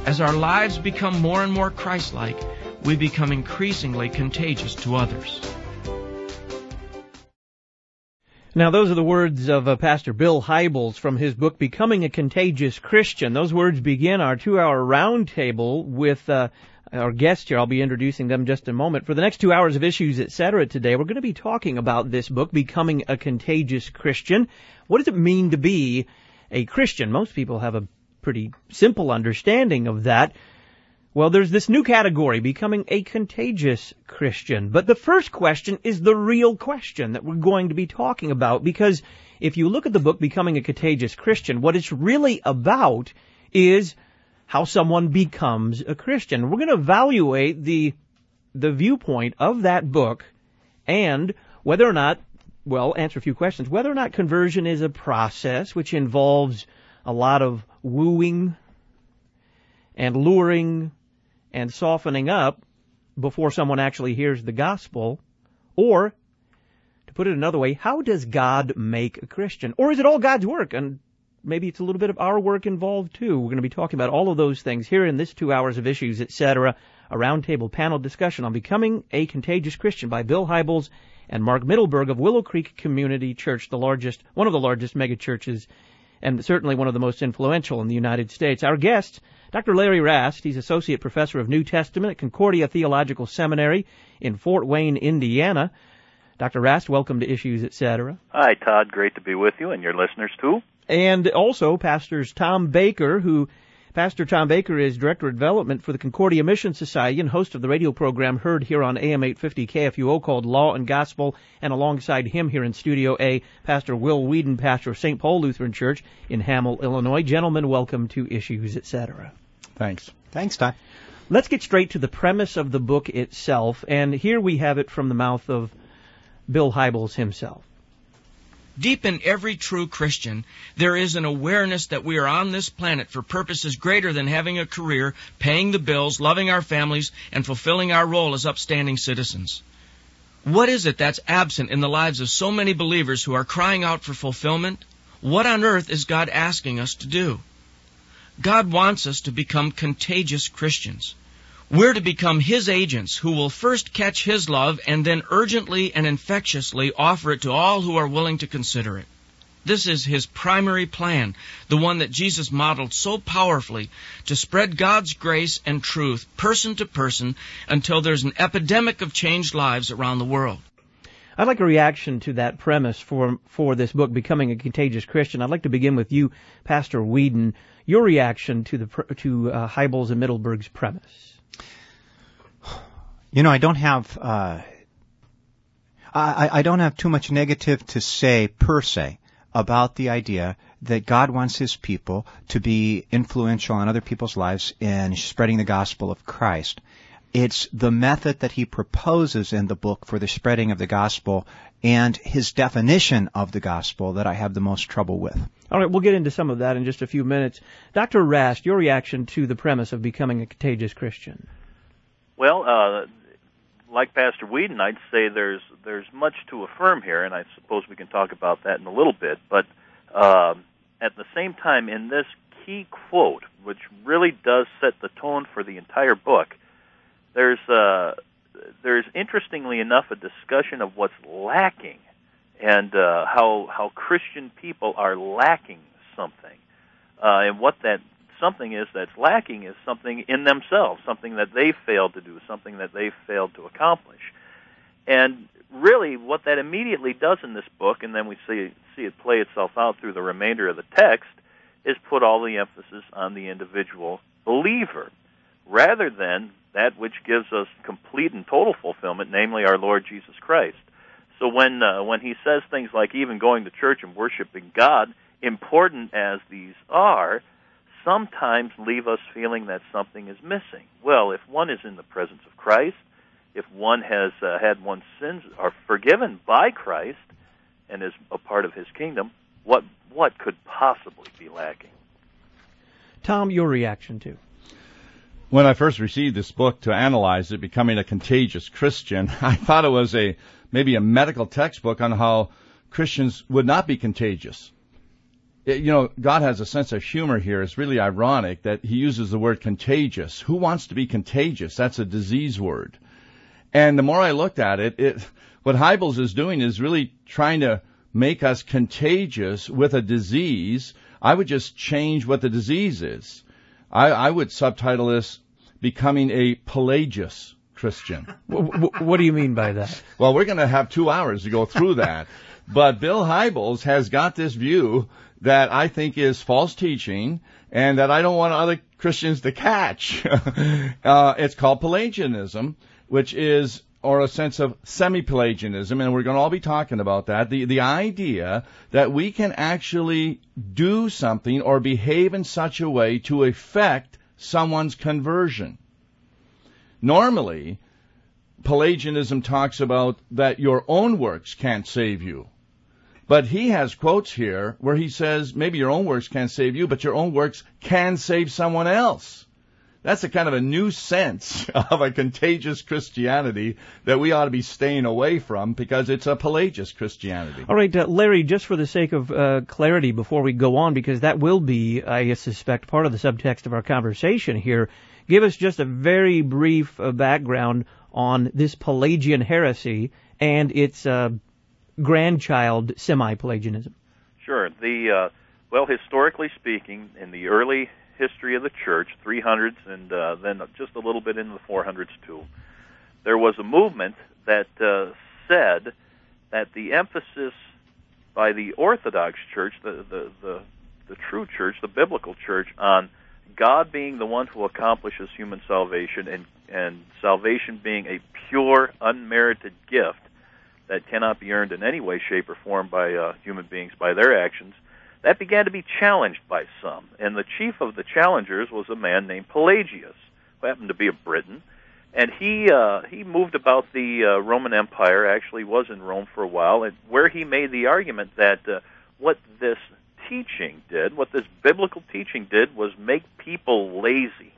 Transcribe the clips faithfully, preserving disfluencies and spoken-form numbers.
As our lives become more and more Christ-like, we become increasingly contagious to others. Now, those are the words of uh, Pastor Bill Hybels from his book, Becoming a Contagious Christian. Those words begin our two-hour roundtable with uh, our guests here. I'll be introducing them in just a moment. For the next two hours of Issues, et cetera today, we're going to be talking about this book, Becoming a Contagious Christian. What does it mean to be a Christian? Most people have a pretty simple understanding of that. Well, there's this new category, becoming a contagious Christian. But the first question is the real question that we're going to be talking about, because if you look at the book, Becoming a Contagious Christian, what it's really about is how someone becomes a Christian. We're going to evaluate the the viewpoint of that book and whether or not, well, answer a few questions, whether or not conversion is a process which involves a lot of wooing and luring and softening up before someone actually hears the gospel, or, to put it another way, how does God make a Christian? Or is it all God's work, and maybe it's a little bit of our work involved too? We're going to be talking about all of those things here in this two hours of Issues, et cetera, a roundtable panel discussion on Becoming a Contagious Christian by Bill Hybels and Mark Mittelberg of Willow Creek Community Church, the largest, one of the largest megachurches, and certainly one of the most influential in the United States. Our guest, Doctor Larry Rast. He's Associate Professor of New Testament at Concordia Theological Seminary in Fort Wayne, Indiana. Doctor Rast, welcome to Issues, et cetera. Hi, Todd. Great to be with you and your listeners, too. And also Pastors Tom Baker, who Pastor Tom Baker is Director of Development for the Concordia Mission Society and host of the radio program heard here on A M eight fifty K F U O called Law and Gospel, and alongside him here in Studio A, Pastor Will Whedon, pastor of Saint Paul Lutheran Church in Hamel, Illinois. Gentlemen, welcome to Issues, et cetera. Thanks. Thanks, Todd. Let's get straight to the premise of the book itself, and here we have it from the mouth of Bill Hybels himself. Deep in every true Christian, there is an awareness that we are on this planet for purposes greater than having a career, paying the bills, loving our families, and fulfilling our role as upstanding citizens. What is it that's absent in the lives of so many believers who are crying out for fulfillment? What on earth is God asking us to do? God wants us to become contagious Christians. We're to become His agents who will first catch His love and then urgently and infectiously offer it to all who are willing to consider it. This is His primary plan, the one that Jesus modeled so powerfully, to spread God's grace and truth person to person until there's an epidemic of changed lives around the world. I'd like a reaction to that premise for for this book, Becoming a Contagious Christian. I'd like to begin with you, Pastor Whedon. Your reaction to the to uh, Hybels and Mittelberg's premise. You know, I don't have uh, I, I don't have too much negative to say per se about the idea that God wants His people to be influential in other people's lives in spreading the gospel of Christ. It's the method that he proposes in the book for the spreading of the gospel and his definition of the gospel that I have the most trouble with. All right, we'll get into some of that in just a few minutes. Doctor Rast, your reaction to the premise of becoming a contagious Christian. Well, uh, like Pastor Whedon, I'd say there's there's much to affirm here, and I suppose we can talk about that in a little bit. But uh, at the same time, in this key quote, which really does set the tone for the entire book, there's uh, there's interestingly enough a discussion of what's lacking and uh, how how Christian people are lacking something, uh, and what that something is that's lacking is something in themselves, something that they failed to do, something that they failed to accomplish. And really what that immediately does in this book, and then we see, see it play itself out through the remainder of the text, is put all the emphasis on the individual believer, rather than that which gives us complete and total fulfillment, namely our Lord Jesus Christ. So when uh, when he says things like even going to church and worshiping God, important as these are, sometimes leave us feeling that something is missing. Well, if one is in the presence of Christ, if one has uh, had one's sins are forgiven by Christ and is a part of His kingdom, what what could possibly be lacking? Tom, your reaction to? When I first received this book to analyze it, Becoming a Contagious Christian, I thought it was a maybe a medical textbook on how Christians would not be contagious. You know, God has a sense of humor here. It's really ironic that he uses the word contagious. Who wants to be contagious? That's a disease word. And the more I looked at it, it what Hybels is doing is really trying to make us contagious with a disease. I would just change what the disease is. I, I would subtitle this Becoming a Pelagious Christian. What do you mean by that? Well, we're going to have two hours to go through that. But Bill Hybels has got this view that I think is false teaching and that I don't want other Christians to catch. uh, it's called Pelagianism, which is, or a sense of semi-Pelagianism, and we're going to all be talking about that. The, the idea that we can actually do something or behave in such a way to affect someone's conversion. Normally, Pelagianism talks about that your own works can't save you. But he has quotes here where he says maybe your own works can't save you, but your own works can save someone else. That's a kind of a new sense of a contagious Christianity that we ought to be staying away from because it's a Pelagious Christianity. All right, uh, Larry, just for the sake of uh, clarity before we go on, because that will be, I suspect, part of the subtext of our conversation here, give us just a very brief uh, background on this Pelagian heresy and its uh, grandchild, semi-Pelagianism. Sure. The uh, well, historically speaking, in the early history of the church, three hundreds and uh, then just a little bit into the four hundreds too, there was a movement that uh, said that the emphasis by the Orthodox Church, the, the, the, the true church, the biblical church, on God being the one who accomplishes human salvation and, and salvation being a pure, unmerited gift that cannot be earned in any way, shape, or form by uh, human beings by their actions, that began to be challenged by some. And the chief of the challengers was a man named Pelagius, who happened to be a Briton. And he uh, he moved about the uh, Roman Empire, actually was in Rome for a while, and where he made the argument that uh, what this teaching did, what this biblical teaching did, was make people lazy.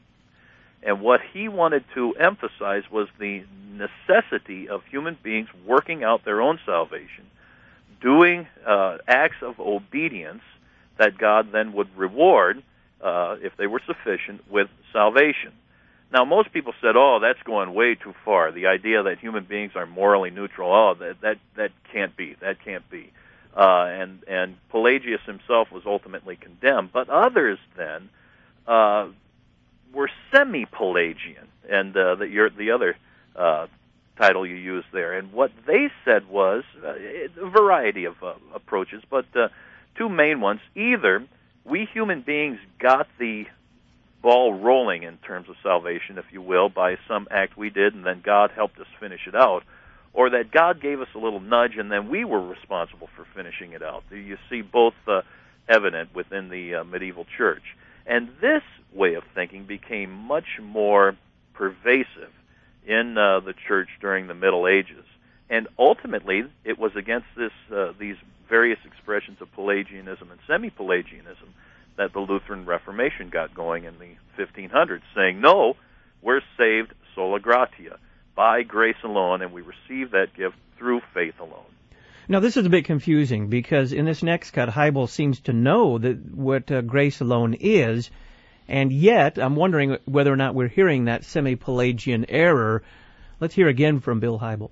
And what he wanted to emphasize was the necessity of human beings working out their own salvation, doing uh, acts of obedience that God then would reward, uh, if they were sufficient, with salvation. Now, most people said, oh, that's going way too far. The idea that human beings are morally neutral, oh, that that, that can't be, that can't be. Uh, and, and Pelagius himself was ultimately condemned. But others then uh, were semi-Pelagian, and uh, the, your, the other uh, title you used there. And what they said was uh, a variety of uh, approaches, but uh, two main ones. Either we human beings got the ball rolling in terms of salvation, if you will, by some act we did, and then God helped us finish it out, or that God gave us a little nudge and then we were responsible for finishing it out. You see both uh, evident within the uh, medieval church. And this way of thinking became much more pervasive in uh, the church during the Middle Ages. And ultimately, it was against this uh, these various expressions of Pelagianism and semi-Pelagianism that the Lutheran Reformation got going in the fifteen hundreds, saying, no, we're saved sola gratia, by grace alone, and we receive that gift through faith alone. Now, this is a bit confusing, because in this next cut, Hybels seems to know that what uh, grace alone is, and yet I'm wondering whether or not we're hearing that semi-Pelagian error. Let's hear again from Bill Hybels.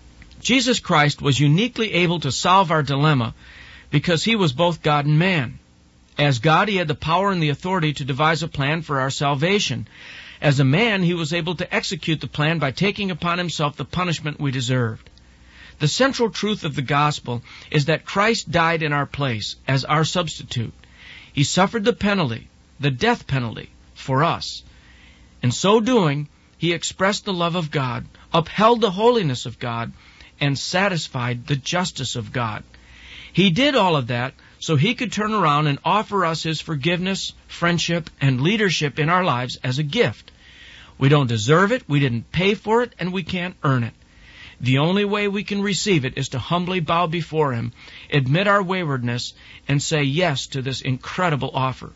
Jesus Christ was uniquely able to solve our dilemma because he was both God and man. As God, he had the power and the authority to devise a plan for our salvation. As a man, he was able to execute the plan by taking upon himself the punishment we deserved. The central truth of the gospel is that Christ died in our place as our substitute. He suffered the penalty, the death penalty, for us. In so doing, he expressed the love of God, upheld the holiness of God, and satisfied the justice of God. He did all of that so he could turn around and offer us his forgiveness, friendship, and leadership in our lives as a gift. We don't deserve it, we didn't pay for it, and we can't earn it. The only way we can receive it is to humbly bow before him, admit our waywardness, and say yes to this incredible offer.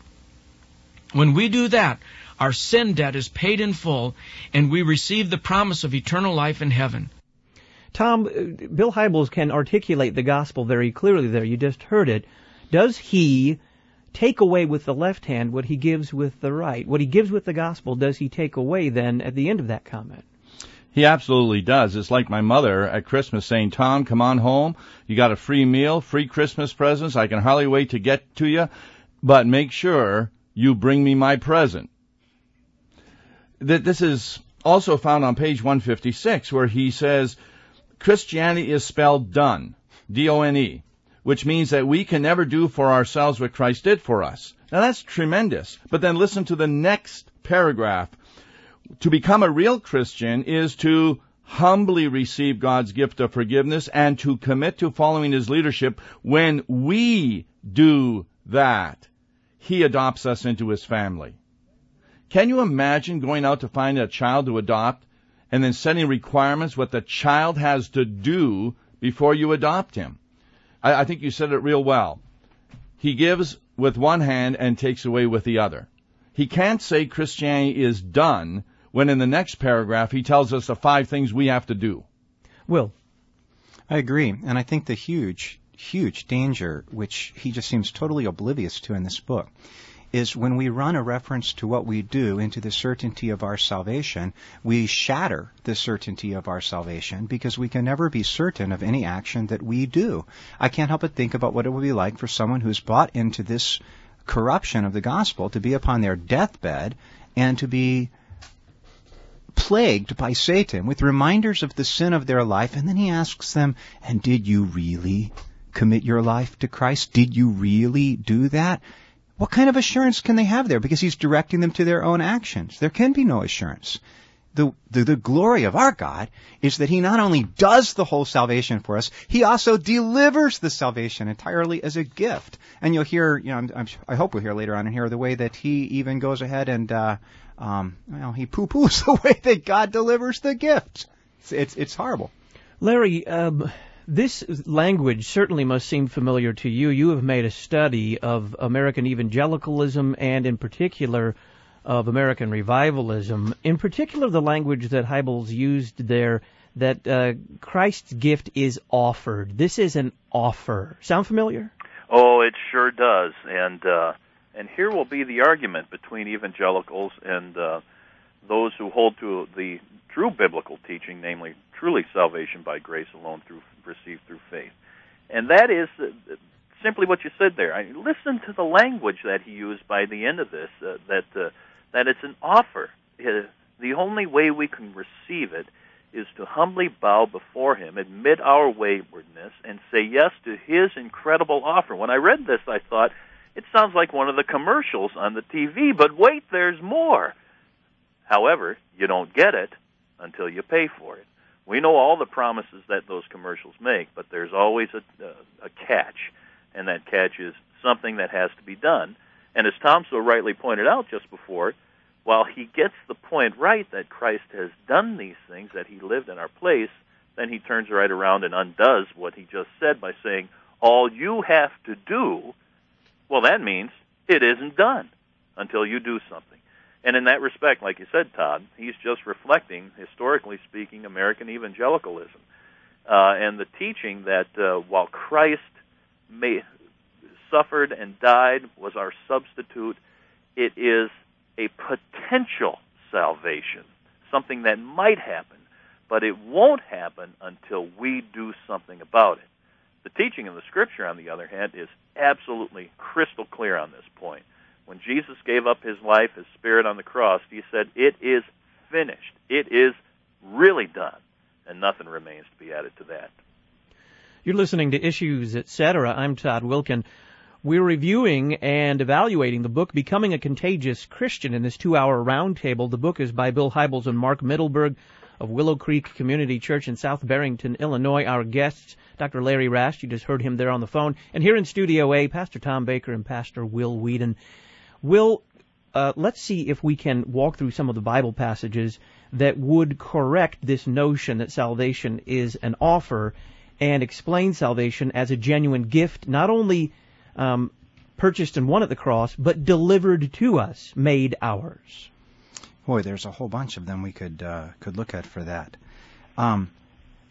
When we do that, our sin debt is paid in full, and we receive the promise of eternal life in heaven. Tom, Bill Hybels can articulate the gospel very clearly there. You just heard it. Does he take away with the left hand what he gives with the right? What he gives with the gospel, does he take away then at the end of that comment? He absolutely does. It's like my mother at Christmas saying, Tom, come on home. You got a free meal, free Christmas presents. I can hardly wait to get to you, but make sure you bring me my present. This is also found on page one fifty-six, where he says, Christianity is spelled done, D O N E, which means that we can never do for ourselves what Christ did for us. Now that's tremendous. But then listen to the next paragraph. To become a real Christian is to humbly receive God's gift of forgiveness and to commit to following His leadership. When we do that, He adopts us into His family. Can you imagine going out to find a child to adopt and then setting requirements what the child has to do before you adopt him? I, I think you said it real well. He gives with one hand and takes away with the other. He can't say Christianity is done when in the next paragraph he tells us the five things we have to do. Will? I agree. And I think the huge, huge danger, which he just seems totally oblivious to in this book, is when we run a reference to what we do into the certainty of our salvation, we shatter the certainty of our salvation because we can never be certain of any action that we do. I can't help but think about what it would be like for someone who's bought into this corruption of the gospel to be upon their deathbed and to be plagued by Satan with reminders of the sin of their life, and then he asks them, and did you really commit your life to Christ? Did you really do that? What kind of assurance can they have there? Because he's directing them to their own actions. There can be no assurance. The, the, the glory of our God is that he not only does the whole salvation for us, he also delivers the salvation entirely as a gift. And you'll hear, you know, I'm, I'm, I hope we'll hear later on in here the way that he even goes ahead and, uh, um, well, he poo-poos the way that God delivers the gift. It's, it's, it's horrible. Larry, um, this language certainly must seem familiar to you. You have made a study of American evangelicalism and in particular of American revivalism. In particular, the language that Hybels used there, that uh, Christ's gift is offered. This is an offer. Sound familiar? Oh, it sure does. And uh, and here will be the argument between evangelicals and uh, those who hold to the true biblical teaching, namely truly salvation by grace alone, through received through faith. And that is uh, simply what you said there. I mean, listen to the language that he used by the end of this, uh, that uh, that it's an offer. Uh, the only way we can receive it is to humbly bow before him, admit our waywardness, and say yes to his incredible offer. When I read this, I thought, it sounds like one of the commercials on the T V, but wait, there's more. However, you don't get it until you pay for it. We know all the promises that those commercials make, but there's always a, a, a catch, and that catch is something that has to be done. And as Tom so rightly pointed out just before, while he gets the point right that Christ has done these things, that he lived in our place, then he turns right around and undoes what he just said by saying, all you have to do, well, that means it isn't done until you do something. And in that respect, like you said, Todd, he's just reflecting, historically speaking, American evangelicalism uh, and the teaching that uh, while Christ may, suffered and died, was our substitute, it is a potential salvation, something that might happen, but it won't happen until we do something about it. The teaching of the Scripture, on the other hand, is absolutely crystal clear on this point. When Jesus gave up his life, his spirit on the cross, he said, it is finished. It is really done, and nothing remains to be added to that. You're listening to Issues, et cetera. I'm Todd Wilken. We're reviewing and evaluating the book Becoming a Contagious Christian in this two-hour roundtable. The book is by Bill Hybels and Mark Mittelberg of Willow Creek Community Church in South Barrington, Illinois. Our guests, Doctor Larry Rast, you just heard him there on the phone, and here in Studio A, Pastor Tom Baker and Pastor Will Whedon. Will, uh, let's see if we can walk through some of the Bible passages that would correct this notion that salvation is an offer and explain salvation as a genuine gift, not only um, purchased and won at the cross, but delivered to us, made ours. Boy, there's a whole bunch of them we could uh, could look at for that. Um,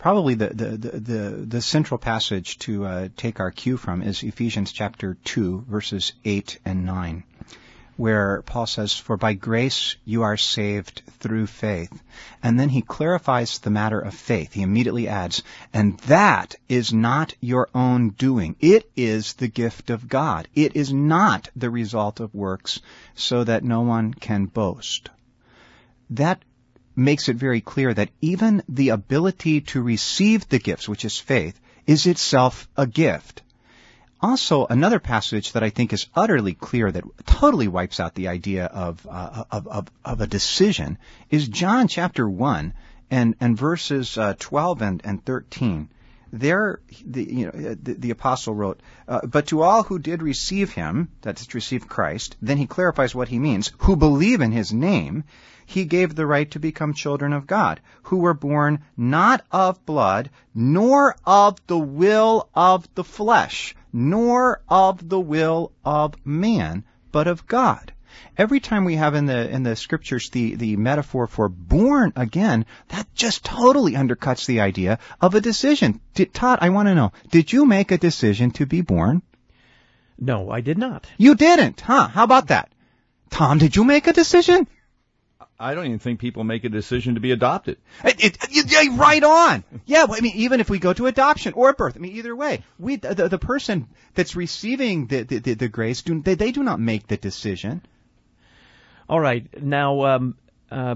probably the, the, the, the, the central passage to uh, take our cue from is Ephesians chapter two, verses eight and nine, where Paul says, "For by grace you are saved through faith." And then he clarifies the matter of faith. He immediately adds, "And that is not your own doing. It is the gift of God. It is not the result of works, so that no one can boast." That makes it very clear that even the ability to receive the gifts, which is faith, is itself a gift. Also, another passage that I think is utterly clear that totally wipes out the idea of uh, of, of of a decision is John chapter one and and verses uh, twelve and and thirteen. There, the you know the, the apostle wrote, uh, "But to all who did receive him," that is to receive Christ, then he clarifies what he means, "who believe in his name, he gave the right to become children of God, who were born not of blood, nor of the will of the flesh, nor of the will of man, but of God." Every time we have in the in the scriptures the, the metaphor for born again, that just totally undercuts the idea of a decision. Did, Todd, I want to know, did you make a decision to be born? No, I did not. You didn't, huh? How about that? Tom, did you make a decision? I don't even think people make a decision to be adopted. It, it, it, right on. Yeah, I mean, even if we go to adoption or birth, I mean, either way, we the, the person that's receiving the the, the, the grace, do, they, they do not make the decision. All right, now, um, uh,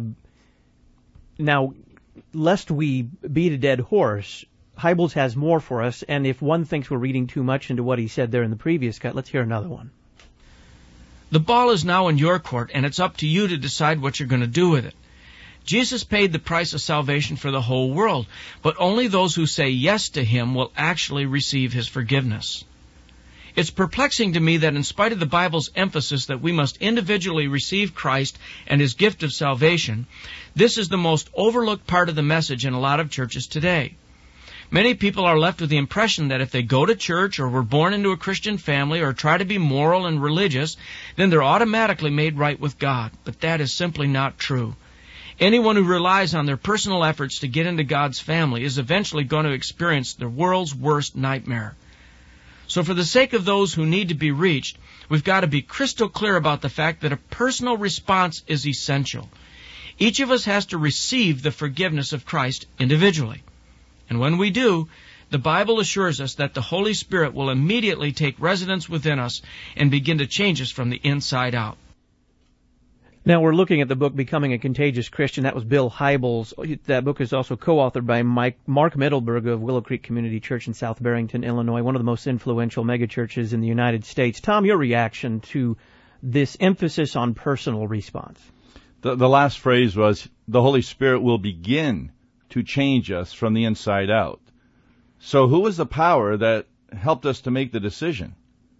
now, lest we beat a dead horse, Hybels has more for us, and if one thinks we're reading too much into what he said there in the previous cut, let's hear another one. The ball is now in your court, and it's up to you to decide what you're going to do with it. Jesus paid the price of salvation for the whole world, but only those who say yes to him will actually receive his forgiveness. It's perplexing to me that in spite of the Bible's emphasis that we must individually receive Christ and his gift of salvation, this is the most overlooked part of the message in a lot of churches today. Many people are left with the impression that if they go to church or were born into a Christian family or try to be moral and religious, then they're automatically made right with God. But that is simply not true. Anyone who relies on their personal efforts to get into God's family is eventually going to experience the world's worst nightmare. So for the sake of those who need to be reached, we've got to be crystal clear about the fact that a personal response is essential. Each of us has to receive the forgiveness of Christ individually. And when we do, the Bible assures us that the Holy Spirit will immediately take residence within us and begin to change us from the inside out. Now we're looking at the book Becoming a Contagious Christian. That was Bill Hybels. That book is also co-authored by Mike, Mark Mittelberg of Willow Creek Community Church in South Barrington, Illinois, one of the most influential megachurches in the United States. Tom, your reaction to this emphasis on personal response? The, the last phrase was, the Holy Spirit will begin to change us from the inside out. So who was the power that helped us to make the decision?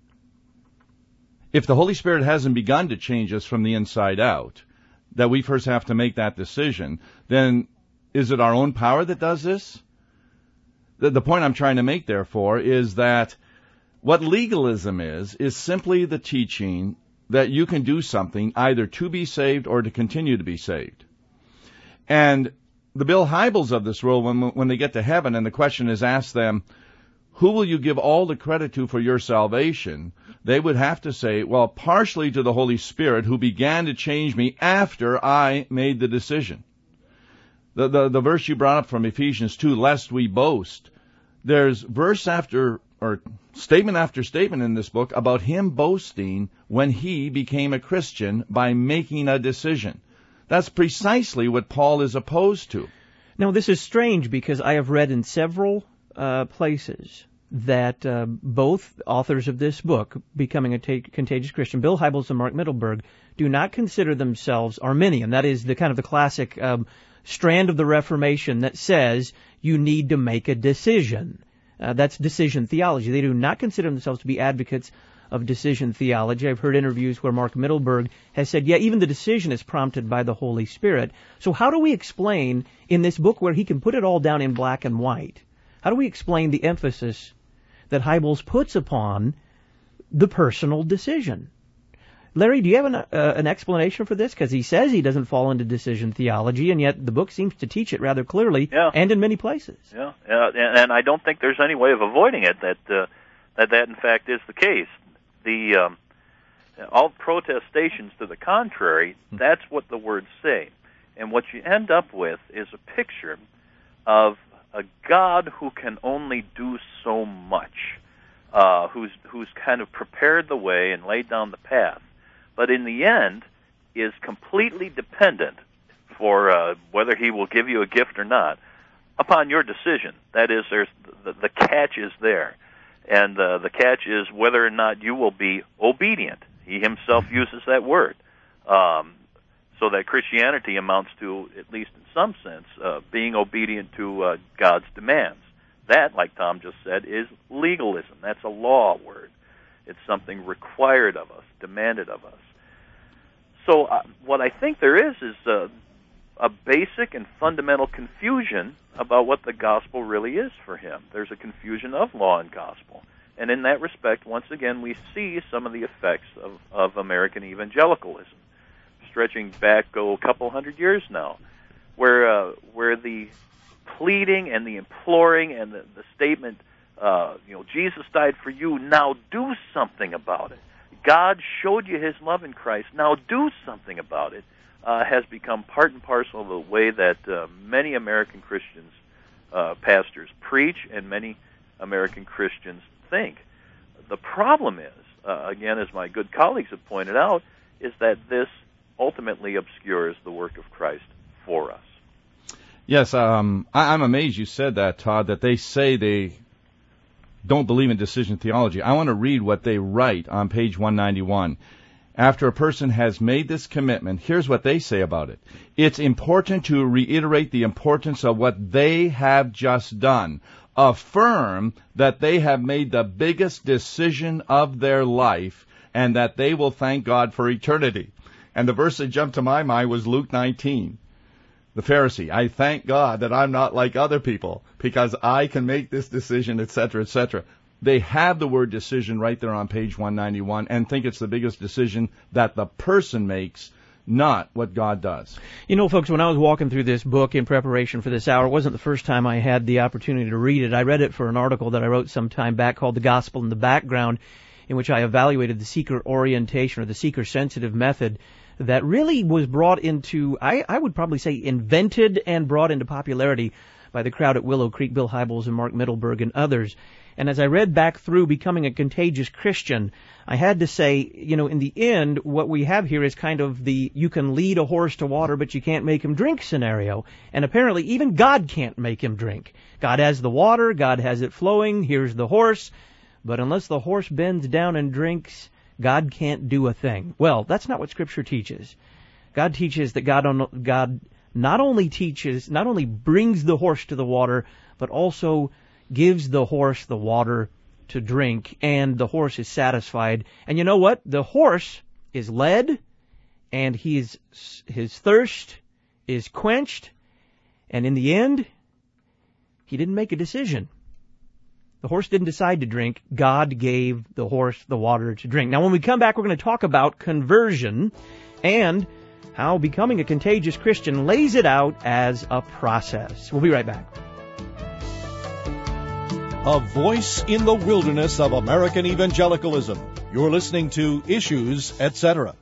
If the Holy Spirit hasn't begun to change us from the inside out, that we first have to make that decision, then is it our own power that does this? The, the point I'm trying to make, therefore, is that what legalism is, is simply the teaching that you can do something either to be saved or to continue to be saved. And the Bill Hybels of this world, when, when they get to heaven and the question is asked them, who will you give all the credit to for your salvation? They would have to say, well, partially to the Holy Spirit who began to change me after I made the decision. The, the, the verse you brought up from Ephesians two, lest we boast, there's verse after, or statement after statement in this book about him boasting when he became a Christian by making a decision. That's precisely what Paul is opposed to. Now, this is strange because I have read in several uh, places that uh, both authors of this book, Becoming a Ta- Contagious Christian, Bill Hybels and Mark Mittelberg, do not consider themselves Arminian. That is the kind of the classic um, strand of the Reformation that says you need to make a decision. Uh, that's decision theology. They do not consider themselves to be advocates of decision theology. I've heard interviews where Mark Mittelberg has said, yeah, even the decision is prompted by the Holy Spirit. So how do we explain in this book where he can put it all down in black and white, how do we explain the emphasis that Hybels puts upon the personal decision? Larry, do you have an, uh, an explanation for this? Because he says he doesn't fall into decision theology, and yet the book seems to teach it rather clearly, yeah. and in many places. Yeah, uh, and, and I don't think there's any way of avoiding it that uh, that that in fact is the case. The um, all protestations to the contrary, that's what the words say, and what you end up with is a picture of a God who can only do so much, uh, who's who's kind of prepared the way and laid down the path, but in the end is completely dependent for uh, whether he will give you a gift or not upon your decision. That is, there's the, the catch is there, and uh, the catch is whether or not you will be obedient. He himself uses that word, um, so that Christianity amounts to, at least in some sense, uh, being obedient to uh, God's demands. That, like Tom just said, is legalism. That's a law word. It's something required of us, demanded of us. So uh, what I think there is is uh, a basic and fundamental confusion about what the gospel really is for him. There's a confusion of law and gospel. And in that respect, once again, we see some of the effects of, of American evangelicalism, stretching back oh, a couple hundred years now, where uh, where the pleading and the imploring and the, the statement, uh, you know, Jesus died for you, now do something about it. God showed you his love in Christ, now do something about it, uh, has become part and parcel of the way that uh, many American Christians, uh, pastors preach, and many American Christians think. The problem is, uh, again, as my good colleagues have pointed out, is that this ultimately obscures the work of Christ for us. Yes, um, I, I'm amazed you said that, Todd, that they say they don't believe in decision theology. I want to read what they write on page one ninety-one. After a person has made this commitment, here's what they say about it. It's important to reiterate the importance of what they have just done. Affirm that they have made the biggest decision of their life and that they will thank God for eternity. And the verse that jumped to my mind was Luke nineteen. The Pharisee, I thank God that I'm not like other people because I can make this decision, et cetera, et cetera. They have the word decision right there on page one ninety-one and think it's the biggest decision that the person makes, not what God does. You know, folks, when I was walking through this book in preparation for this hour, it wasn't the first time I had the opportunity to read it. I read it for an article that I wrote some time back called The Gospel in the Background, in which I evaluated the seeker orientation or the seeker-sensitive method that really was brought into, I, I would probably say invented and brought into popularity by the crowd at Willow Creek, Bill Hybels and Mark Mittelberg and others. And as I read back through Becoming a Contagious Christian, I had to say, you know, in the end, what we have here is kind of the you can lead a horse to water, but you can't make him drink scenario. And apparently even God can't make him drink. God has the water, God has it flowing, here's the horse. But unless the horse bends down and drinks, God can't do a thing. Well, that's not what Scripture teaches. God teaches that God, on, God not only teaches, not only brings the horse to the water, but also gives the horse the water to drink, and the horse is satisfied. And you know what? The horse is led, and he is, his thirst is quenched, and in the end, he didn't make a decision. The horse didn't decide to drink. God gave the horse the water to drink. Now, when we come back, we're going to talk about conversion and how becoming a contagious Christian lays it out as a process. We'll be right back. A voice in the wilderness of American evangelicalism. You're listening to Issues, et cetera.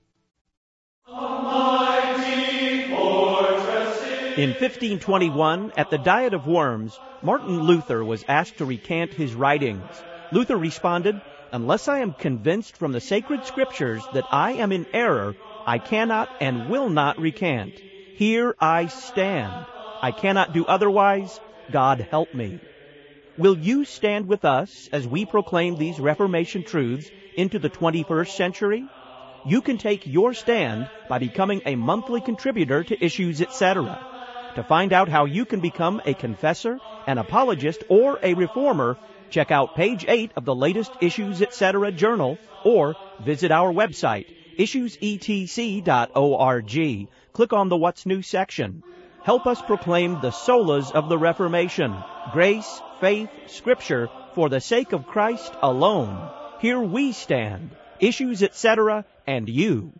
In fifteen twenty-one, at the Diet of Worms, Martin Luther was asked to recant his writings. Luther responded, "Unless I am convinced from the sacred scriptures that I am in error, I cannot and will not recant. Here I stand. I cannot do otherwise. God help me." Will you stand with us as we proclaim these Reformation truths into the twenty-first century? You can take your stand by becoming a monthly contributor to Issues, et cetera. To find out how you can become a confessor, an apologist, or a reformer, check out page eight of the latest Issues, et cetera journal, or visit our website, issues e t c dot org. Click on the What's New section. Help us proclaim the solas of the Reformation, grace, faith, Scripture, for the sake of Christ alone. Here we stand. Issues, et cetera, and you.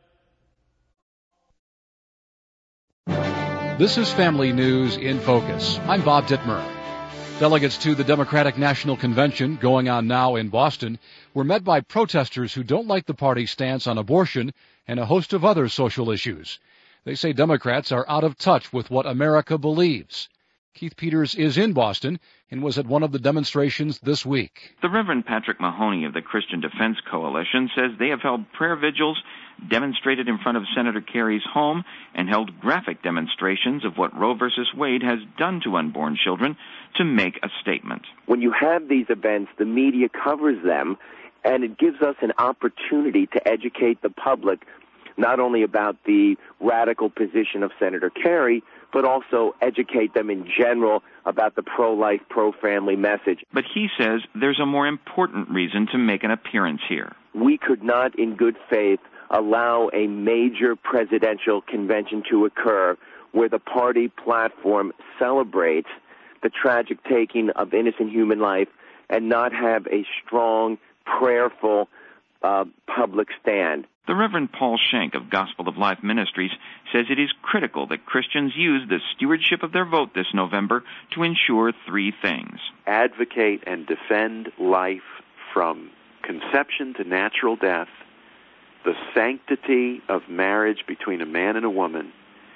This is Family News in Focus. I'm Bob Dittmer. Delegates to the Democratic National Convention, going on now in Boston, were met by protesters who don't like the party's stance on abortion and a host of other social issues. They say Democrats are out of touch with what America believes. Keith Peters is in Boston and was at one of the demonstrations this week. The Reverend Patrick Mahoney of the Christian Defense Coalition says they have held prayer vigils, demonstrated in front of Senator Kerry's home, and held graphic demonstrations of what Roe versus Wade has done to unborn children to make a statement. When you have these events, the media covers them, and it gives us an opportunity to educate the public not only about the radical position of Senator Kerry, but also educate them in general about the pro-life, pro-family message. But he says there's a more important reason to make an appearance here. We could not, in good faith, allow a major presidential convention to occur where the party platform celebrates the tragic taking of innocent human life and not have a strong, prayerful uh, public stand. The Reverend Paul Schenck of Gospel of Life Ministries says it is critical that Christians use the stewardship of their vote this November to ensure three things. Advocate and defend life from conception to natural death, the sanctity of marriage between a man and a woman,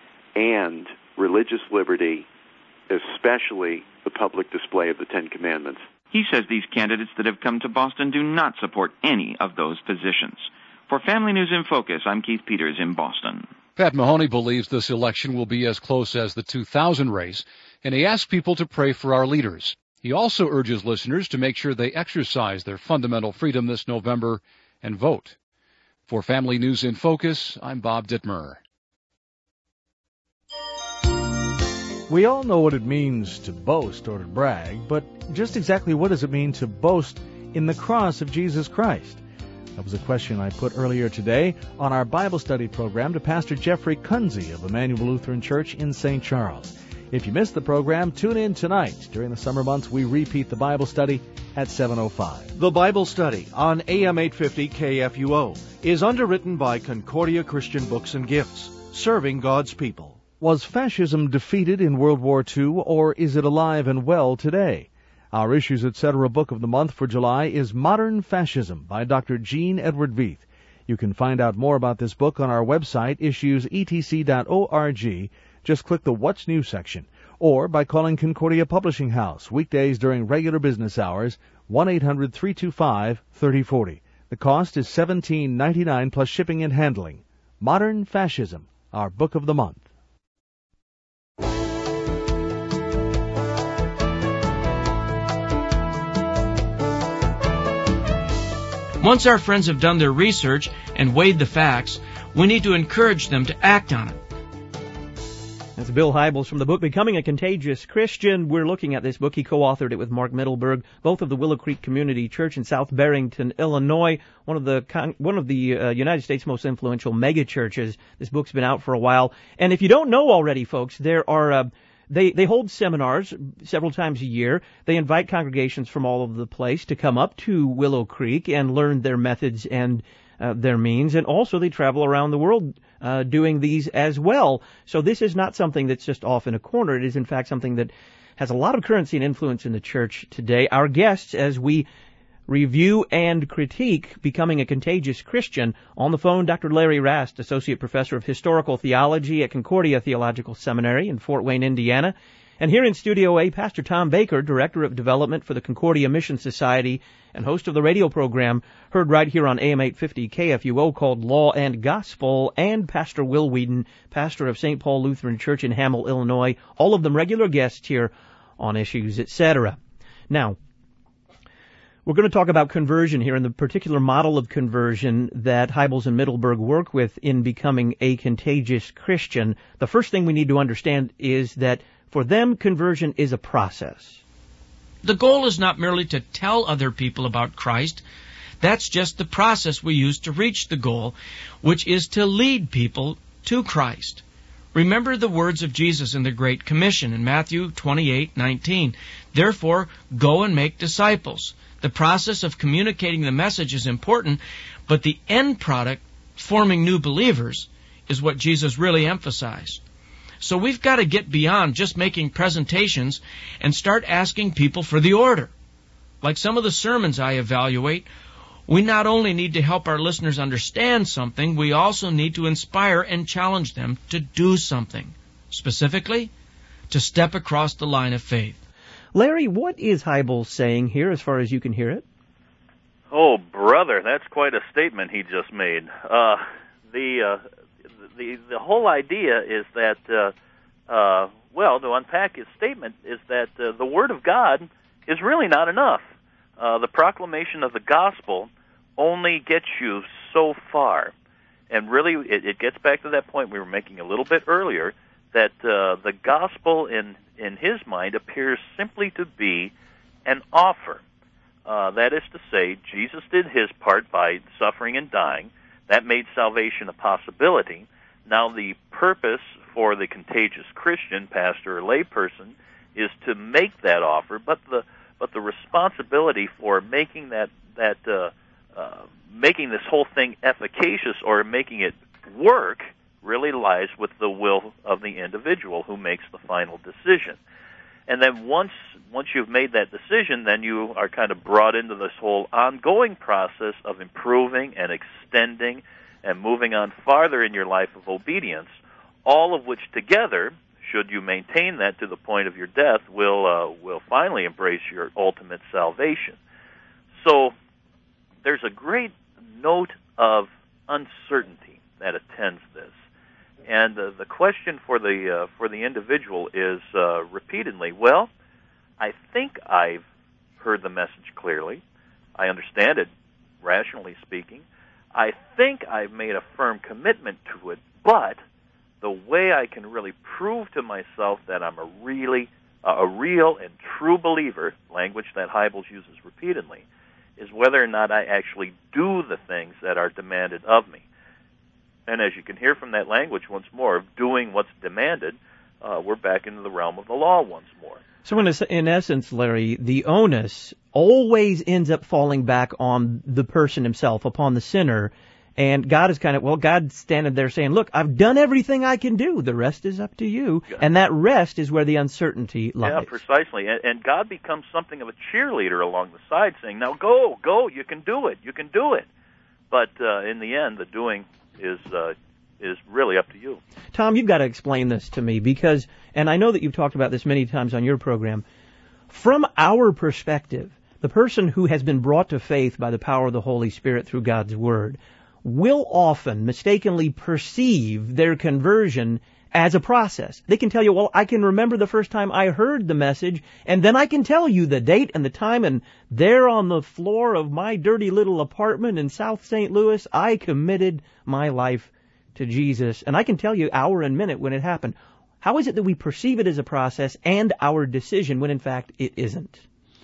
and religious liberty, especially the public display of the Ten Commandments. He says these candidates that have come to Boston do not support any of those positions. For Family News in Focus, I'm Keith Peters in Boston. Pat Mahoney believes this election will be as close as the two thousand race, and he asks people to pray for our leaders. He also urges listeners to make sure they exercise their fundamental freedom this November and vote. For Family News in Focus, I'm Bob Dittmer. We all know what it means to boast or to brag, but just exactly what does it mean to boast in the cross of Jesus Christ? That was a question I put earlier today on our Bible study program to Pastor Jeffrey Kunze of Emmanuel Lutheran Church in Saint Charles. If you missed the program, tune in tonight. During the summer months, we repeat the Bible study at seven oh five. The Bible study on A M eight fifty K F U O is underwritten by Concordia Christian Books and Gifts, serving God's people. Was fascism defeated in World War Two, or is it alive and well today? Our Issues Etc. book of the month for July is Modern Fascism by Doctor Gene Edward Veith. You can find out more about this book on our website, issues e t c dot org. Just click the What's New section, or by calling Concordia Publishing House weekdays during regular business hours, one eight hundred three two five three oh four oh. The cost is seventeen ninety-nine plus shipping and handling. Modern Fascism, our book of the month. Once our friends have done their research and weighed the facts, we need to encourage them to act on it. That's Bill Hybels from the book Becoming a Contagious Christian. We're looking at this book. He co-authored it with Mark Mittelberg, both of the Willow Creek Community Church in South Barrington, Illinois, one of the one of the uh, United States' most influential mega churches. This book's been out for a while. And if you don't know already, folks, there are uh, They they hold seminars several times a year. They invite congregations from all over the place to come up to Willow Creek and learn their methods and uh, their means. And also they travel around the world uh, doing these as well. So this is not something that's just off in a corner. It is, in fact, something that has a lot of currency and influence in the church today. Our guests, as we review and critique Becoming a Contagious Christian, on the phone, Doctor Larry Rast, Associate Professor of Historical Theology at Concordia Theological Seminary in Fort Wayne, Indiana. And here in Studio A, Pastor Tom Baker, Director of Development for the Concordia Mission Society and host of the radio program heard right here on A M eight fifty K F U O called Law and Gospel, and Pastor Will Whedon, pastor of Saint Paul Lutheran Church in Hamel, Illinois, all of them regular guests here on Issues, et cetera. Now, we're going to talk about conversion here and the particular model of conversion that Hybels and Mittelberg work with in Becoming a Contagious Christian. The first thing we need to understand is that for them, conversion is a process. The goal is not merely to tell other people about Christ. That's just the process we use to reach the goal, which is to lead people to Christ. Remember the words of Jesus in the Great Commission in Matthew twenty-eight nineteen. Therefore, go and make disciples. The process of communicating the message is important, but the end product forming new believers is what Jesus really emphasized. So we've got to get beyond just making presentations and start asking people for the order. Like some of the sermons I evaluate, we not only need to help our listeners understand something, we also need to inspire and challenge them to do something. Specifically, to step across the line of faith. Larry, what is Hybels saying here as far as you can hear it? Oh, brother, that's quite a statement he just made. Uh, the, uh, the the whole idea is that, uh, uh, well, to unpack his statement, is that uh, the Word of God is really not enough. Uh, the proclamation of the gospel only gets you so far. And really, it, it gets back to that point we were making a little bit earlier, that uh, the gospel in, in his mind appears simply to be an offer. Uh, that is to say, Jesus did his part by suffering and dying. That made salvation a possibility. Now the purpose for the contagious Christian, pastor or layperson, is to make that offer, but the but the responsibility for making that that uh, uh, making this whole thing efficacious or making it work really lies with the will of the individual who makes the final decision. And then once once you've made that decision, then you are kind of brought into this whole ongoing process of improving and extending and moving on farther in your life of obedience, all of which together, should you maintain that to the point of your death, will uh, will finally embrace your ultimate salvation. So there's a great note of uncertainty that attends this. And uh, the question for the uh, for the individual is uh, repeatedly, well, I think I've heard the message clearly. I understand it, rationally speaking. I think I've made a firm commitment to it, but the way I can really prove to myself that I'm a really uh, a real and true believer, language that Hybels uses repeatedly, is whether or not I actually do the things that are demanded of me. And as you can hear from that language once more, of doing what's demanded, uh, we're back into the realm of the law once more. So in, a, in essence, Larry, the onus always ends up falling back on the person himself, upon the sinner. And God is kind of, well, God's standing there saying, look, I've done everything I can do. The rest is up to you. Yeah. And that rest is where the uncertainty lies. Yeah, precisely. And, and God becomes something of a cheerleader along the side saying, now go, go, you can do it, you can do it. But uh, in the end, the doing is uh, is really up to you. Tom, you've got to explain this to me because, and I know that you've talked about this many times on your program, from our perspective, the person who has been brought to faith by the power of the Holy Spirit through God's Word will often mistakenly perceive their conversion as a process. They can tell you, well, I can remember the first time I heard the message, and then I can tell you the date and the time, and there on the floor of my dirty little apartment in South Saint Louis, I committed my life to Jesus. And I can tell you hour and minute when it happened. How is it that we perceive it as a process and our decision when, in fact, it isn't?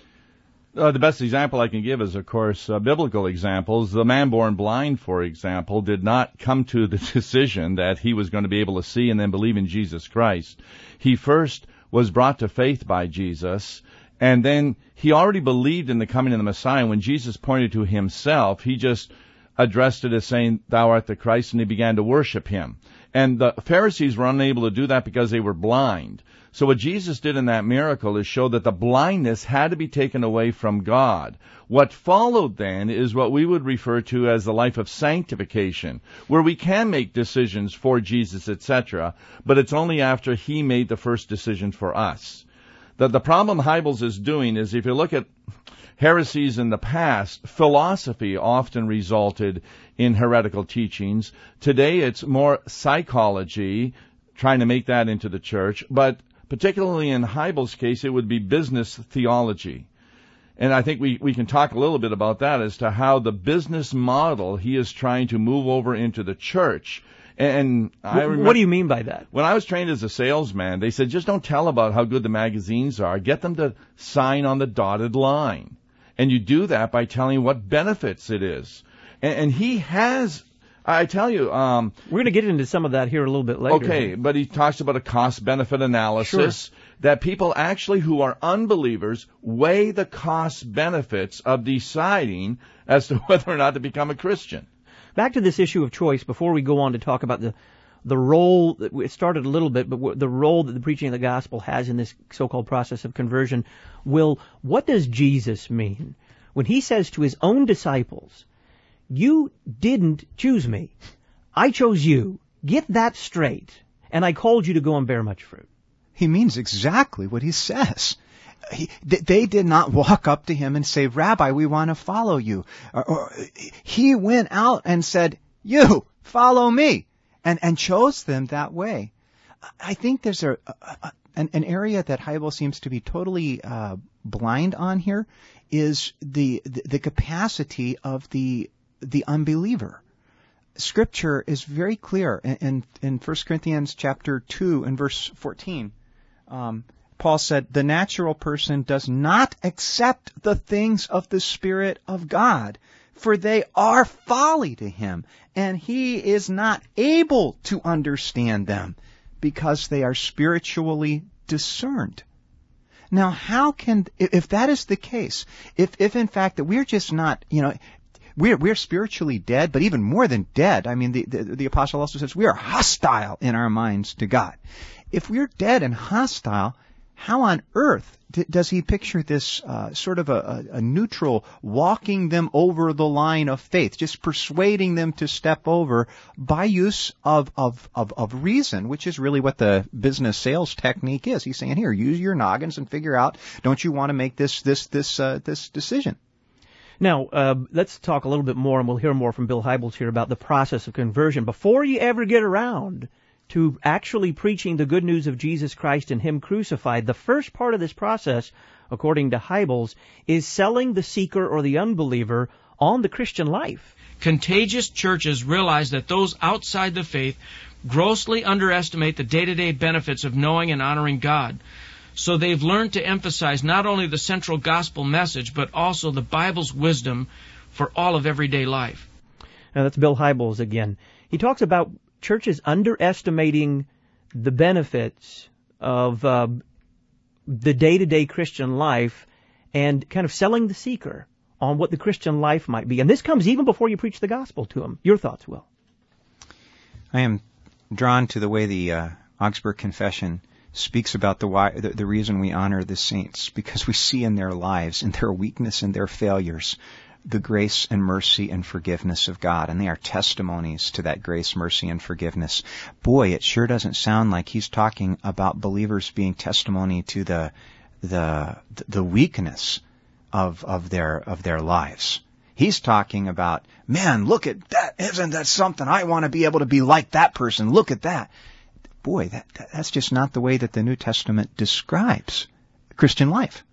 Uh, the best example I can give is, of course, uh, biblical examples. The man born blind, for example, did not come to the decision that he was going to be able to see and then believe in Jesus Christ. He first was brought to faith by Jesus, and then he already believed in the coming of the Messiah. When Jesus pointed to himself, he just addressed it as saying, "Thou art the Christ," and he began to worship him. And the Pharisees were unable to do that because they were blind. So what Jesus did in that miracle is show that the blindness had to be taken away from God. What followed then is what we would refer to as the life of sanctification, where we can make decisions for Jesus, et cetera, but it's only after he made the first decision for us. The, the problem Hybels is doing is, if you look at heresies in the past, philosophy often resulted in heretical teachings. Today it's more psychology, trying to make that into the church, but particularly in Hybels' case, it would be business theology. And I think we, we can talk a little bit about that as to how the business model he is trying to move over into the church. And I remember, what do you mean by that? When I was trained as a salesman, they said, just don't tell about how good the magazines are. Get them to sign on the dotted line. And you do that by telling what benefits it is. And, and he has... I tell you, um, we're going to get into some of that here a little bit later. Okay, but he talks about a cost-benefit analysis, sure, that people actually who are unbelievers weigh the cost-benefits of deciding as to whether or not to become a Christian. Back to this issue of choice before we go on to talk about the the role, it started a little bit, but the role that the preaching of the gospel has in this so-called process of conversion. Will, what does Jesus mean when he says to his own disciples, you didn't choose me, I chose you, get that straight, and I called you to go and bear much fruit? He means exactly what he says. He, they did not walk up to him and say, Rabbi, we want to follow you. Or, or, he went out and said, you, follow me. And, and chose them that way. I think there's a, a an, an area that Hybel seems to be totally uh, blind on here is the, the the capacity of the the unbeliever. Scripture is very clear in in, in First Corinthians chapter two and verse fourteen. Um, Paul said, "The natural person does not accept the things of the Spirit of God, for they are folly to him, and he is not able to understand them, because they are spiritually discerned." Now, how can, if that is the case, if, if in fact that we're just not, you know, we're, we're spiritually dead, but even more than dead, I mean, the, the, the apostle also says we are hostile in our minds to God. If we're dead and hostile, how on earth d- does he picture this uh, sort of a, a, a neutral walking them over the line of faith, just persuading them to step over by use of, of, of, of reason, which is really what the business sales technique is. He's saying, here, use your noggins and figure out, don't you want to make this this this uh, this decision? Now, uh, let's talk a little bit more, and we'll hear more from Bill Hybels here about the process of conversion. Before you ever get around to actually preaching the good news of Jesus Christ and Him crucified, the first part of this process, according to Hybels, is selling the seeker or the unbeliever on the Christian life. Contagious churches realize that those outside the faith grossly underestimate the day-to-day benefits of knowing and honoring God. So they've learned to emphasize not only the central gospel message, but also the Bible's wisdom for all of everyday life. Now, that's Bill Hybels again. He talks about churches underestimating the benefits of uh, the day-to-day Christian life and kind of selling the seeker on what the Christian life might be. And this comes even before you preach the gospel to them. Your thoughts, Will? I am drawn to the way the uh, Augsburg Confession speaks about the, why, the the reason we honor the saints, because we see in their lives, in their weakness and their failures, the grace and mercy and forgiveness of God, and they are testimonies to that grace, mercy, and forgiveness. Boy, it sure doesn't sound like he's talking about believers being testimony to the the the weakness of of their of their lives. He's talking about, man, look at that! Isn't that something? I want to be able to be like that person. Look at that. Boy, that, that that's just not the way that the New Testament describes Christian life.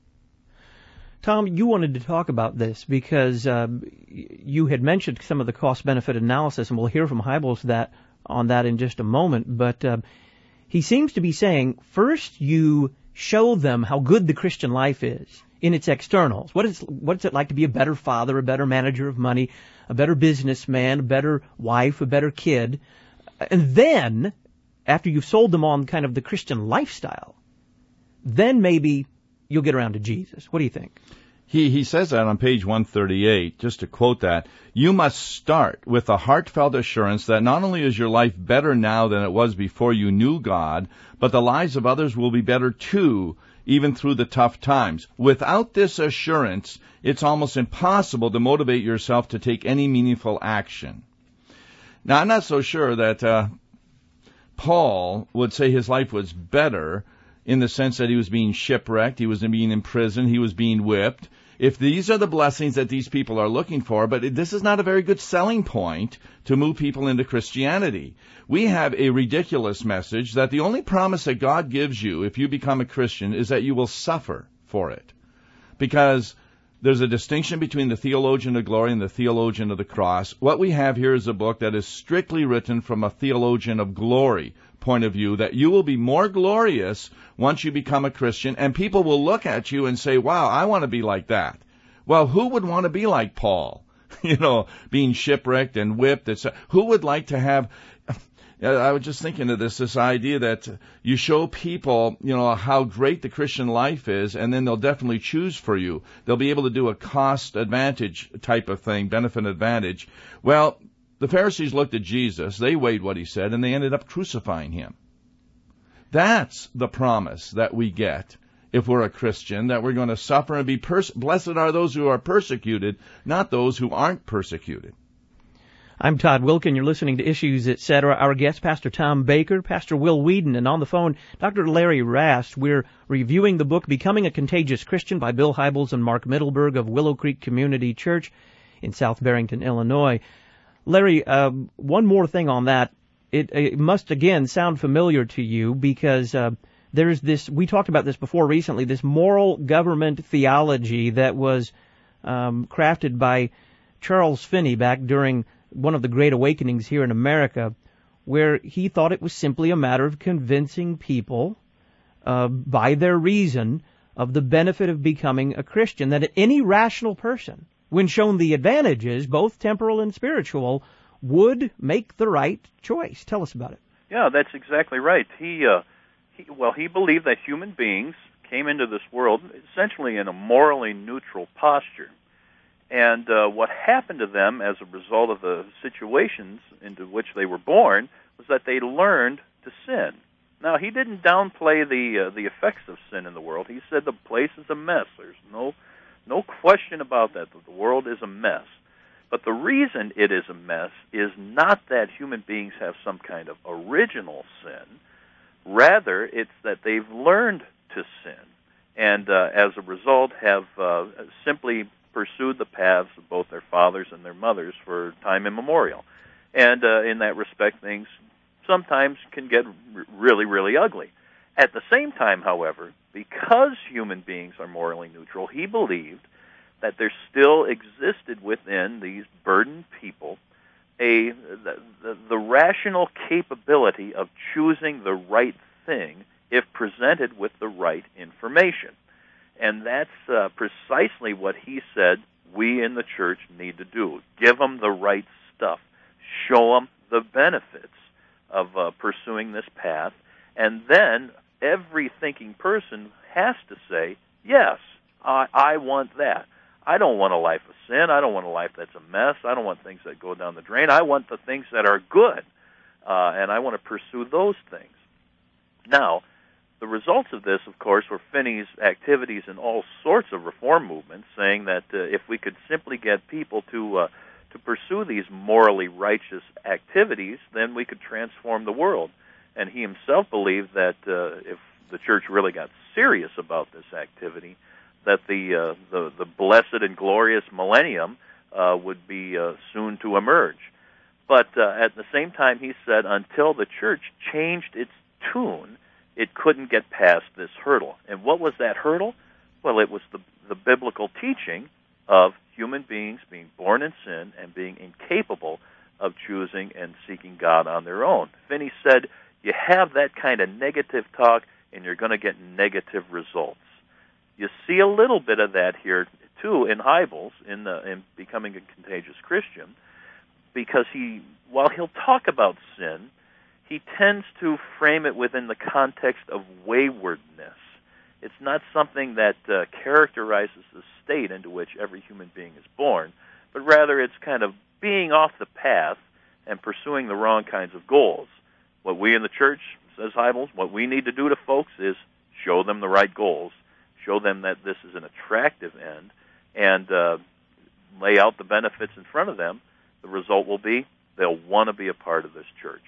Tom, you wanted to talk about this because um, you had mentioned some of the cost-benefit analysis, and we'll hear from Hybels that on that in just a moment. But uh, he seems to be saying, first you show them how good the Christian life is in its externals. What is what's it like to be a better father, a better manager of money, a better businessman, a better wife, a better kid? And then, after you've sold them on kind of the Christian lifestyle, then maybe you'll get around to Jesus. What do you think? He he says that on page one thirty-eight, just to quote that, you must start with a heartfelt assurance that not only is your life better now than it was before you knew God, but the lives of others will be better too, even through the tough times. Without this assurance, it's almost impossible to motivate yourself to take any meaningful action. Now, I'm not so sure that uh, Paul would say his life was better in the sense that he was being shipwrecked, he was being imprisoned, he was being whipped. If these are the blessings that these people are looking for, but this is not a very good selling point to move people into Christianity. We have a ridiculous message that the only promise that God gives you if you become a Christian is that you will suffer for it. Because there's a distinction between the theologian of glory and the theologian of the cross. What we have here is a book that is strictly written from a theologian of glory point of view, that you will be more glorious once you become a Christian, and people will look at you and say, wow, I want to be like that. Well, who would want to be like Paul? You know, being shipwrecked and whipped. It's, who would like to have... I was just thinking of this, this idea that you show people, you know, how great the Christian life is, and then they'll definitely choose for you. They'll be able to do a cost advantage type of thing, benefit advantage. Well, The Pharisees looked at Jesus, they weighed what he said, and they ended up crucifying him. That's the promise that we get if we're a Christian, that we're going to suffer and be pers- blessed are those who are persecuted, not those who aren't persecuted. I'm Todd Wilken. You're listening to Issues, et cetera. Our guest, Pastor Tom Baker, Pastor Will Whedon, and on the phone, Doctor Larry Rast. We're reviewing the book Becoming a Contagious Christian by Bill Hybels and Mark Middleberg of Willow Creek Community Church in South Barrington, Illinois. Larry, uh, one more thing on that. It, it must, again, sound familiar to you because uh, there's this, we talked about this before recently, this moral government theology that was um, crafted by Charles Finney back during one of the Great Awakenings here in America, where he thought it was simply a matter of convincing people uh, by their reason of the benefit of becoming a Christian, that any rational person, when shown the advantages, both temporal and spiritual, would make the right choice. Tell us about it. Yeah, that's exactly right. He, uh, he, well, he believed that human beings came into this world essentially in a morally neutral posture. And uh, what happened to them as a result of the situations into which they were born was that they learned to sin. Now, he didn't downplay the uh, the effects of sin in the world. He said the place is a mess. There's no no question about that. The world is a mess. But the reason it is a mess is not that human beings have some kind of original sin. Rather, it's that they've learned to sin, and uh, as a result have uh, simply pursued the paths of both their fathers and their mothers for time immemorial. And uh, in that respect, things sometimes can get r- really, really ugly. At the same time, however, because human beings are morally neutral, he believed that there still existed within these burdened people a the, the, the rational capability of choosing the right thing if presented with the right information. And that's uh, precisely what he said we in the church need to do. Give them the right stuff. Show them the benefits of uh, pursuing this path. And then every thinking person has to say, yes, I, I want that. I don't want a life of sin. I don't want a life that's a mess. I don't want things that go down the drain. I want the things that are good, uh, and I want to pursue those things. Now, the results of this, of course, were Finney's activities in all sorts of reform movements, saying that uh, if we could simply get people to uh, to pursue these morally righteous activities, then we could transform the world. And he himself believed that uh, if the church really got serious about this activity, that the uh, the, the blessed and glorious millennium uh, would be uh, soon to emerge. But uh, at the same time, he said, until the church changed its tune, it couldn't get past this hurdle. And what was that hurdle? Well, it was the, the biblical teaching of human beings being born in sin and being incapable of choosing and seeking God on their own. Finney said, you have that kind of negative talk, and you're going to get negative results. You see a little bit of that here, too, in Hybels, in, the, in Becoming a Contagious Christian, because he, while he'll talk about sin, he tends to frame it within the context of waywardness. It's not something that uh, characterizes the state into which every human being is born, but rather it's kind of being off the path and pursuing the wrong kinds of goals. What we in the church, says Hybels, what we need to do to folks is show them the right goals, show them that this is an attractive end, and uh, lay out the benefits in front of them. The result will be they'll want to be a part of this church.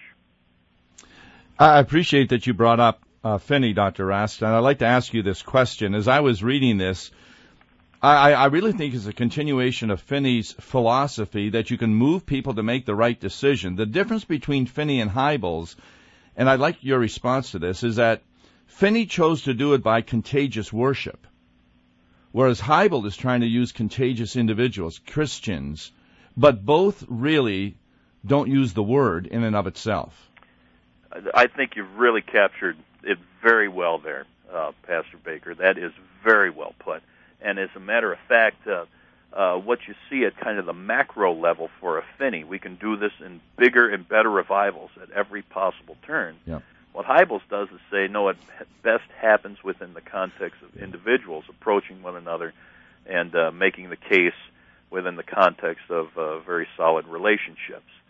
I appreciate that you brought up uh, Finney, Doctor Rast, and I'd like to ask you this question. As I was reading this, I, I really think it's a continuation of Finney's philosophy that you can move people to make the right decision. The difference between Finney and Hybels, and I'd like your response to this, is that Finney chose to do it by contagious worship, whereas Hybels is trying to use contagious individuals, Christians, but both really don't use the word in and of itself. I think you've really captured it very well there, uh, Pastor Baker. That is very well put. And as a matter of fact, uh, uh, what you see at kind of the macro level for a Finney, we can do this in bigger and better revivals at every possible turn. Yeah. What Hybels does is say, no, it best happens within the context of individuals approaching one another and uh, making the case within the context of uh, very solid relationships.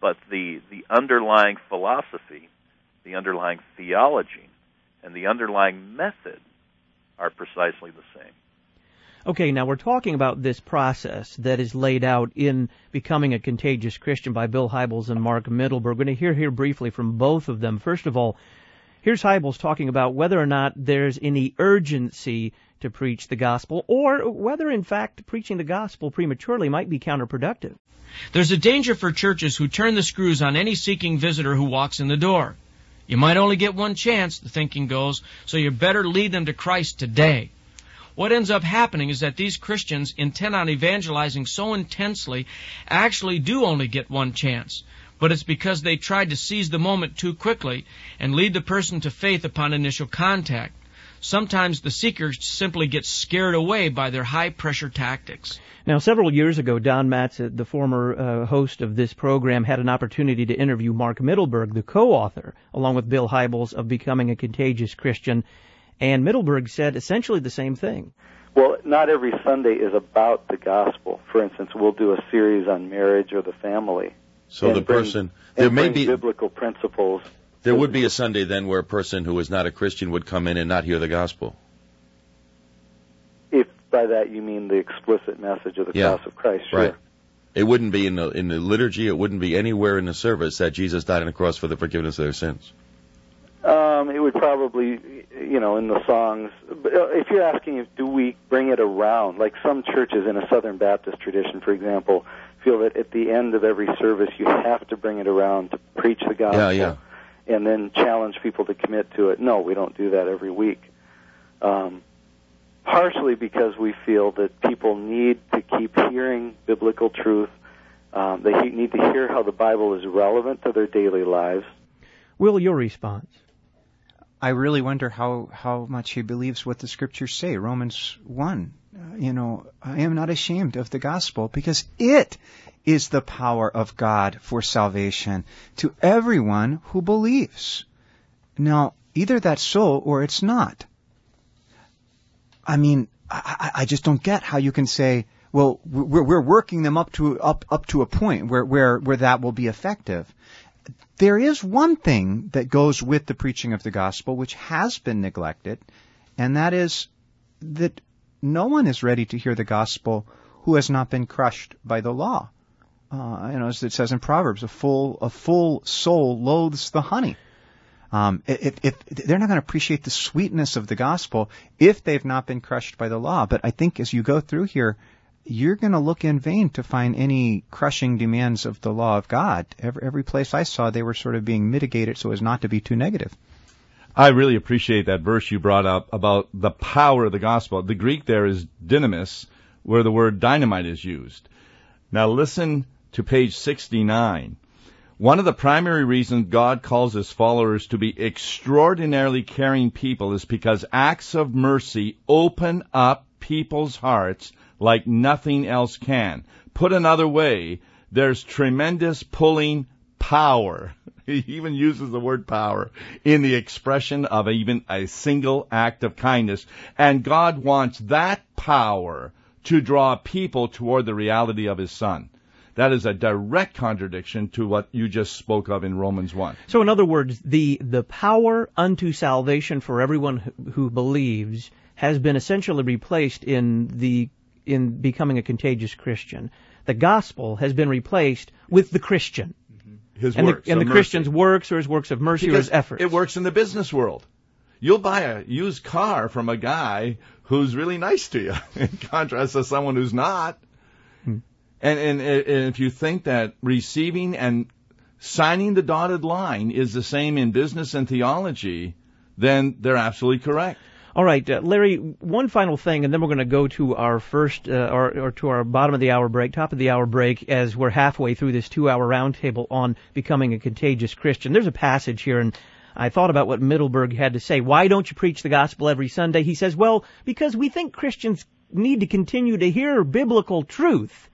but the, the underlying philosophy, the underlying theology, and the underlying method are precisely the same. Okay, now we're talking about this process that is laid out in Becoming a Contagious Christian by Bill Hybels and Mark Mittelberg. We're going to hear here briefly from both of them. First of all, here's Hybels talking about whether or not there's any urgency to preach the gospel, or whether, in fact, preaching the gospel prematurely might be counterproductive. There's a danger for churches who turn the screws on any seeking visitor who walks in the door. You might only get one chance, the thinking goes, so you better lead them to Christ today. What ends up happening is that these Christians, intent on evangelizing so intensely, actually do only get one chance. But it's because they tried to seize the moment too quickly and lead the person to faith upon initial contact. Sometimes the seeker simply gets scared away by their high-pressure tactics. Now, several years ago, Don Matzett, the former uh, host of this program, had an opportunity to interview Mark Mittelberg, the co-author, along with Bill Hybels, of Becoming a Contagious Christian. And Mittelberg said essentially the same thing. Well, not every Sunday is about the gospel. For instance, we'll do a series on marriage or the family. So the bring, person, there may be biblical principles. There would be a Sunday then where a person who is not a Christian would come in and not hear the gospel. If by that you mean the explicit message of the yeah, cross of Christ, sure. Right. It wouldn't be in the in the liturgy. It wouldn't be anywhere in the service that Jesus died on the cross for the forgiveness of their sins. Um, it would probably, you know, in the songs. If you're asking, if do we bring it around, like some churches in a Southern Baptist tradition, for example, feel that at the end of every service you have to bring it around to preach the gospel, yeah, yeah. and then challenge people to commit to it. No, we don't do that every week. Um, partially because we feel that people need to keep hearing biblical truth. Um, they need to hear how the Bible is relevant to their daily lives. Will, your response? I really wonder how, how much he believes what the Scriptures say. Romans one, uh, you know, I am not ashamed of the gospel because it is the power of God for salvation to everyone who believes. Now, either that's so or it's not. I mean, I, I just don't get how you can say, well, we're, we're working them up to up up to a point where, where, where that will be effective. There is one thing that goes with the preaching of the gospel which has been neglected, and that is that no one is ready to hear the gospel who has not been crushed by the law. Uh, you know, as it says in Proverbs, a full a full soul loathes the honey. Um, if, if they're not going to appreciate the sweetness of the gospel if they've not been crushed by the law. But I think as you go through here, you're going to look in vain to find any crushing demands of the law of God. Every, every place I saw, they were sort of being mitigated so as not to be too negative. I really appreciate that verse you brought up about the power of the gospel. The Greek there is dynamis, where the word dynamite is used. Now listen to page sixty-nine. One of the primary reasons God calls his followers to be extraordinarily caring people is because acts of mercy open up people's hearts like nothing else can. Put another way, there's tremendous pulling power. He even uses the word power in the expression of even a single act of kindness. And God wants that power to draw people toward the reality of his Son. That is a direct contradiction to what you just spoke of in Romans one. So in other words, the, the power unto salvation for everyone who, who believes has been essentially replaced in the in becoming a contagious Christian. The gospel has been replaced with the Christian. His and works the, and the mercy. Christian's works or his works of mercy because or his efforts. It works in the business world. You'll buy a used car from a guy who's really nice to you, in contrast to someone who's not. Hmm. And, and, and if you think that receiving and signing the dotted line is the same in business and theology, then they're absolutely correct. All right, uh, Larry, one final thing, and then we're going to go to our first, uh, or, or to our bottom of the hour break, top of the hour break, as we're halfway through this two-hour roundtable on becoming a contagious Christian. There's a passage here, and I thought about what Mittelberg had to say. Why don't you preach the gospel every Sunday? He says, well, because we think Christians need to continue to hear biblical truth.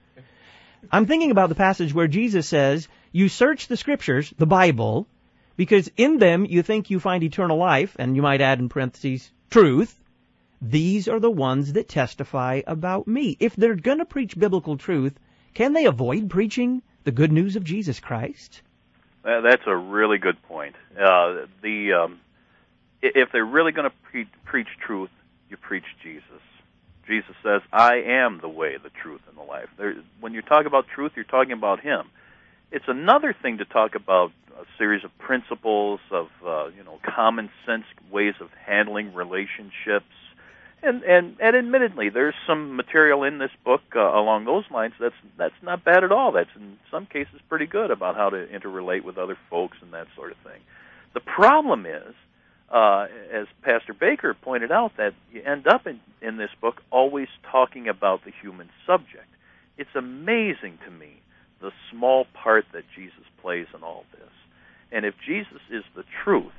I'm thinking about the passage where Jesus says, you search the Scriptures, the Bible, because in them you think you find eternal life, and you might add in parentheses, truth. These are the ones that testify about me. If they're going to preach biblical truth, can they avoid preaching the good news of Jesus Christ? Uh, that's a really good point. Uh, the um, if they're really going to pre- preach truth, you preach Jesus. Jesus says, "I am the way, the truth, and the life." There, when you talk about truth, you're talking about Him. It's another thing to talk about a series of principles of uh, you know common sense ways of handling relationships. And, and and admittedly, there's some material in this book uh, along those lines that's that's not bad at all. That's in some cases pretty good about how to interrelate with other folks and that sort of thing. The problem is, uh, as Pastor Baker pointed out, that you end up in, in this book always talking about the human subject. It's amazing to me the small part that Jesus plays in all this. And if Jesus is the truth,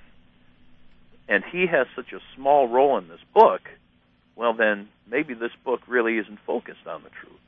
and He has such a small role in this book, well, then maybe this book really isn't focused on the truth.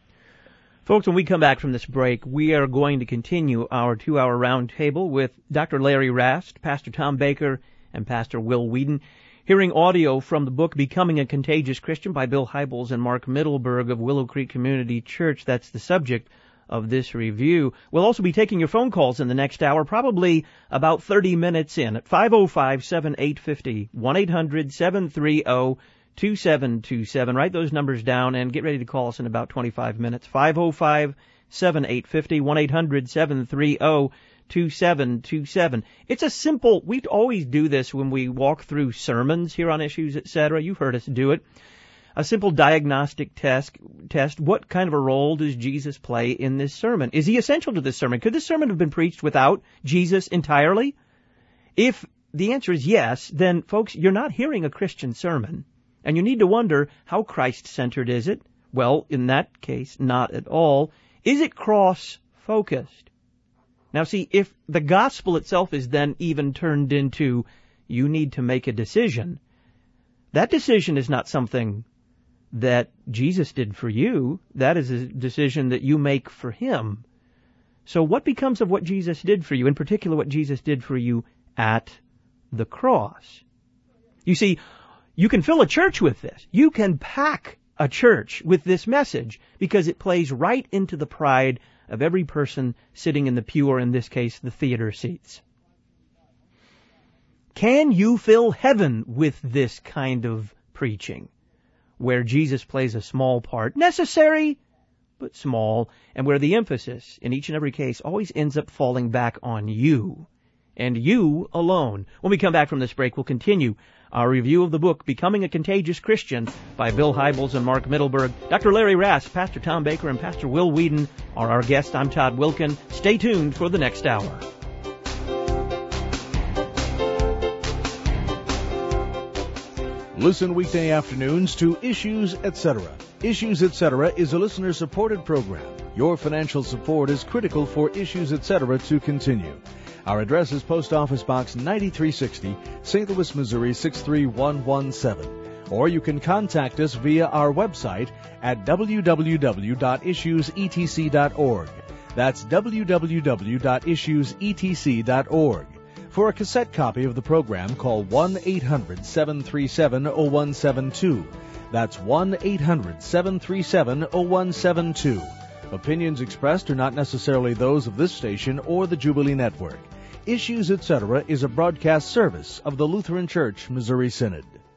Folks, when we come back from this break, we are going to continue our two-hour roundtable with Doctor Larry Rast, Pastor Tom Baker, and Pastor Will Whedon, hearing audio from the book Becoming a Contagious Christian by Bill Hybels and Mark Middleberg of Willow Creek Community Church. That's the subject of this review. We'll also be taking your phone calls in the next hour, probably about thirty minutes in, at five oh five, seven eight five oh, one eight hundred, seven three oh, two seven two seven. Write those numbers down and get ready to call us in about twenty-five minutes. five oh five, seven eight five oh, one eight hundred, seven three oh, two seven two seven. It's a simple, we always do this when we walk through sermons here on Issues, et cetera. You've heard us do it. A simple diagnostic test, test. What kind of a role does Jesus play in this sermon? Is He essential to this sermon? Could this sermon have been preached without Jesus entirely? If the answer is yes, then folks, you're not hearing a Christian sermon. And you need to wonder, how Christ-centered is it? Well, in that case, not at all. Is it cross-focused? Now see, if the gospel itself is then even turned into, you need to make a decision, that decision is not something that Jesus did for you. That is a decision that you make for Him. So what becomes of what Jesus did for you, in particular what Jesus did for you at the cross? You see, you can fill a church with this. You can pack a church with this message because it plays right into the pride of every person sitting in the pew, or in this case, the theater seats. Can you fill heaven with this kind of preaching, where Jesus plays a small part, necessary but small, and where the emphasis in each and every case always ends up falling back on you, and you alone? When we come back from this break, we'll continue our review of the book Becoming a Contagious Christian by Bill Hybels and Mark Middleberg. Doctor Larry Rast, Pastor Tom Baker, and Pastor Will Whedon are our guests. I'm Todd Wilkin. Stay tuned for the next hour. Listen weekday afternoons to Issues, et cetera. Issues, et cetera is a listener-supported program. Your financial support is critical for Issues, et cetera to continue. Our address is Post Office Box ninety-three sixty, Saint Louis, Missouri six three one one seven. Or you can contact us via our website at w w w dot issues e t c dot org. That's w w w dot issues e t c dot org. For a cassette copy of the program, call one eight hundred, seven three seven, oh one seven two. That's one eight hundred, seven three seven, oh one seven two. Opinions expressed are not necessarily those of this station or the Jubilee Network. Issues, et cetera is a broadcast service of the Lutheran Church Missouri Synod.